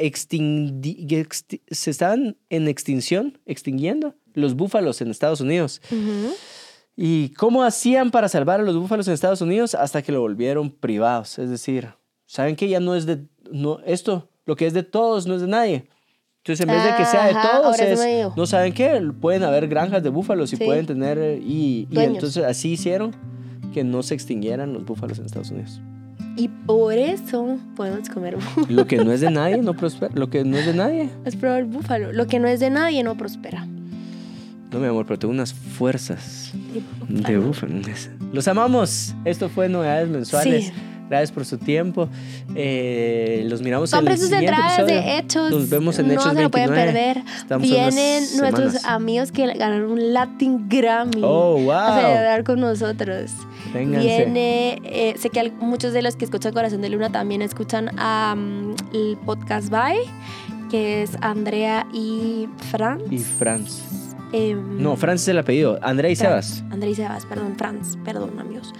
Se estaban extinguiendo los búfalos en Estados Unidos. Uh-huh. ¿Y cómo hacían para salvar a los búfalos en Estados Unidos? Hasta que lo volvieron privados, es decir, ¿saben qué? Ya no es de, no, esto, lo que es de todos, no es de nadie. Entonces, en vez de que sea de todos, no saben qué, pueden haber granjas de búfalos y pueden tener, y entonces así hicieron que no se extinguieran los búfalos en Estados Unidos. Y por eso podemos comer búfalo. Lo que no es de nadie no prospera. Lo que no es de nadie. Es probar el búfalo. Lo que no es de nadie no prospera. No, mi amor, pero tengo unas fuerzas de búfalo. Los amamos. Esto fue Novedades Mensuales. Sí. Gracias por su tiempo. Los miramos en el siguiente episodio. Compren sus entradas de Hechos. Nos vemos en Hechos 29. No se lo pueden perder. Vienen nuestros amigos que ganaron un Latin Grammy. Oh, wow. A celebrar con nosotros. Vénganse. Viene, sé que muchos de los que escuchan Corazón de Luna también escuchan el podcast Bye, que es Andrea y Franz. No, Franz es el apellido. Andrea y Sebas. Andrea y Sebas, perdón, Franz. Perdón, amigos.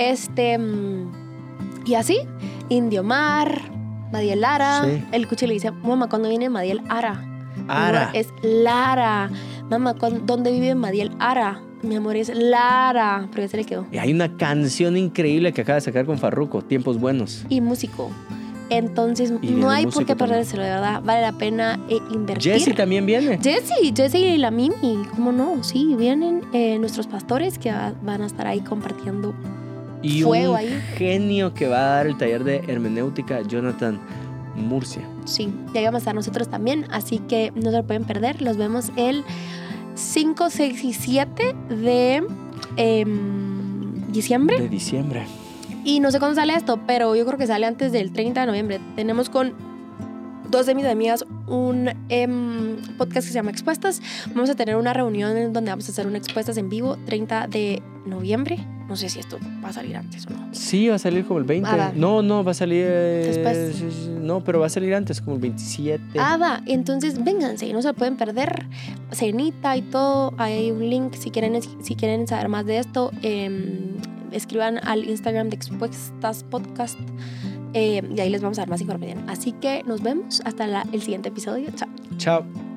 Y así, Indio Mar, Madiel Lara. Sí. El cuche le dice, mamá, ¿cuándo viene Madiel Ara? Ara. Es Lara. Mamá, ¿dónde vive Madiel Ara? Mi amor, es Lara. Pero ya se le quedó. Y hay una canción increíble que acaba de sacar con Farruko, Tiempos Buenos. Y músico. Entonces, no hay por qué perdérselo, de verdad. Vale la pena invertir. Jessie también viene. Jessie y la Mimi. ¿Cómo no? Sí, vienen nuestros pastores que van a estar ahí compartiendo. Y fuego un ahí. Genio que va a dar el taller de hermenéutica, Jonathan Murcia. Sí, ya vamos a estar nosotros también, así que no se lo pueden perder. Los vemos el 5, 6 y 7 de diciembre. De diciembre. Y no sé cuándo sale esto, pero yo creo que sale antes del 30 de noviembre. Tenemos con 2 de mis amigas un podcast que se llama Expuestas. Vamos a tener una reunión en donde vamos a hacer una Expuestas en vivo 30 de noviembre. No sé si esto va a salir antes o no. Sí, va a salir como el 20. No, va a salir... Después. No, pero va a salir antes, como el 27. Va. Entonces, vénganse, no se lo pueden perder. Cenita y todo. Hay un link si quieren saber más de esto. Escriban al Instagram de Expuestas Podcast. Y ahí les vamos a dar más información. Así que nos vemos hasta el siguiente episodio. Chao. Chao.